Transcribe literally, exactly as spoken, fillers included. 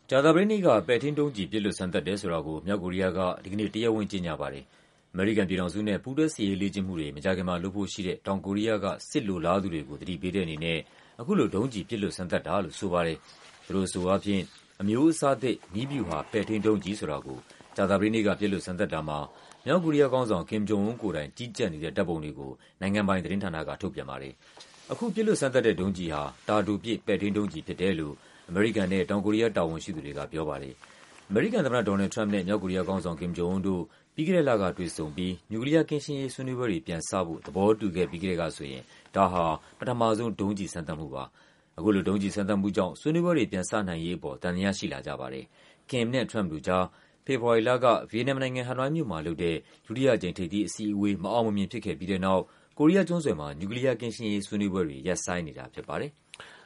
ကြာသပတေးနေ့က ပဲ့ထိန်းဒုံးကျည်ပစ်လွှတ်စမ်းသပ်တယ်ဆိုတာကို မြောက်ကိုရီးယားက ဒီကနေ့ တရားဝင်ကြေညာပါတယ်။ အမေရိကန်ပြည်ထောင်စုနဲ့ ပူးတွဲစစ်ရေးလေ့ကျင့်မှုတွေ မကြာခင်မှာလုပ်ဖို့ရှိတဲ့ တောင်ကိုရီးယားက စစ်လိုလားသူတွေကို သတိပေးတဲ့အနေနဲ့ အခုလို ဒုံးကျည်ပစ်လွှတ်စမ်းသပ်တာလို့ ဆိုပါတယ်။ သူတို့အဆိုအားဖြင့် အမျိုးအစားသစ် နည်းဗျူဟာ ပဲ့ထိန်းဒုံးကျည်ဆိုတာကို ကြာသပတေးနေ့က ပစ်လွှတ်စမ်းသပ်တာမှာ မြောက်ကိုရီးယားခေါင်းဆောင် Kim Jong Un ကိုယ်တိုင် ကြီးကြပ်နေတဲ့ ဓာတ်ပုံတွေကို နိုင်ငံပိုင်သတင်းဌာနက ထုတ်ပြန်ပါတယ်။ အခု ပစ်လွှတ်စမ်းသပ်တဲ့ဒုံးကျည်ဟာ တာတိုပစ် ပဲ့ထိန်းဒုံးကျည်ဖြစ်တယ်လို့ အမေရိကန်နဲ့ တောင်ကိုရီးယား တာဝန်ရှိသူတွေက ပြောပါတယ်။ အမေရိကန်သမ္မတ ဒေါ်နယ်လ်ဒ် ထရမ့်ပ်နဲ့ မြောက်ကိုရီးယားခေါင်းဆောင် Kim Jong Un တို့ ပြီးခဲ့တဲ့လကတွေ့ဆုံပြီး နျူကလီးယားကင်းရှင်းရေး ဆွေးနွေးပွဲတွေ ပြန်စဖို့ သဘောတူခဲ့ပြီးကတည်းကဆိုရင် ဒါဟာ ပထမဆုံး ဒုံးကျည်စမ်းသပ်မှုပါ။ အခုလို ဒုံးကျည်စမ်းသပ်မှုကြောင့် ဆွေးနွေးပွဲတွေ ပြန်စနိုင်ရေးအပေါ် သံသယရှိလာကြပါတယ်။ Kim နဲ့ ထရမ့်ပ်တို့ကြား ဖေဖော်ဝါရီလက ဗီယက်နမ်နိုင်ငံ၊ ဟနွိုင်းမြို့မှာလုပ်တဲ့ ဒုတိယအကြိမ် ထိပ်သီးအစည်းအဝေး မအောင်မမြင်ဖြစ်ခဲ့ပြီးတဲ့နောက် ကိုရီးယားကျွန်းဆွယ်မှာ နျူကလီးယားကင်းရှင်းရေး ဆွေးနွေးပွဲတွေ ရပ်ဆိုင်းနေတာဖြစ်ပါတယ်။